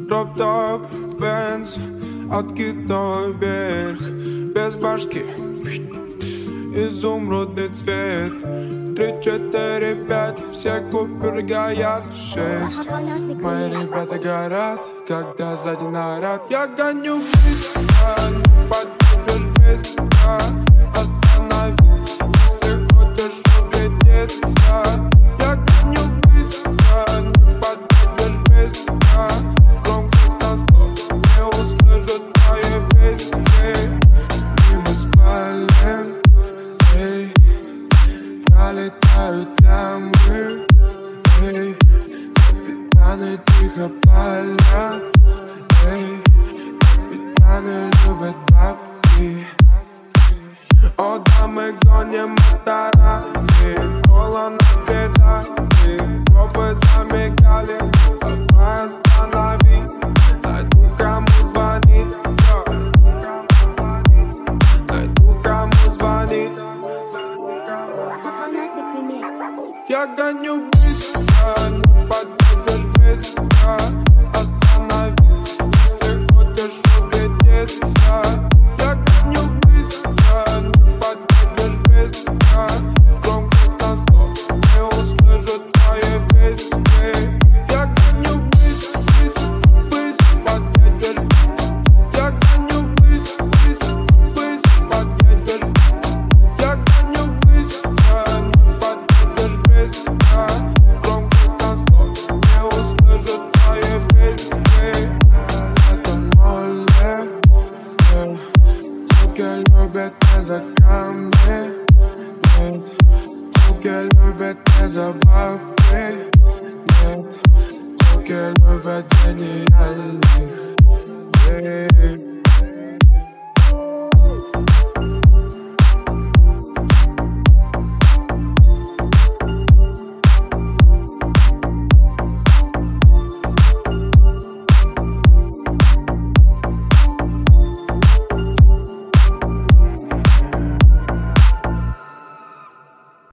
Дроп-топ, Бенз, откидной вверх, без башки, изумрудный цвет. 3, 4, 5, все купюры горят. 6, мои ребята горят, когда сзади наряд. Я гоню быстро, не подъедешь быстро. Остановись, если хочешь углядеться. Я гоню быстро, не подъедешь быстро. Громкость на 100, не услышат твои песни. И мы спалим, эй, пролетают ямы, эй, капитаны тихо палят, эй, капитаны любят бабки. О, да, мы гоним моторами, кола на педали, пробы замигали, давай останови, найду кому звонить, найду кому звонить. Я гоню быстро, не подъедешь быстро. Остановись, если хочешь углядеться. Я гоню быстро, не подъедешь быстро. Громкость на 100, не услышат твои песни. Я гоню быстро, быстро подъедешь. Я гоню быстро, быстро подъедешь. Я гоню быстро, не подъедешь быстро. Громкость на 100, не услышат твои песни. Это море, руки любят не за камни, нет. Руки любят не за бабки, нет. Руки любят гениальных, эй.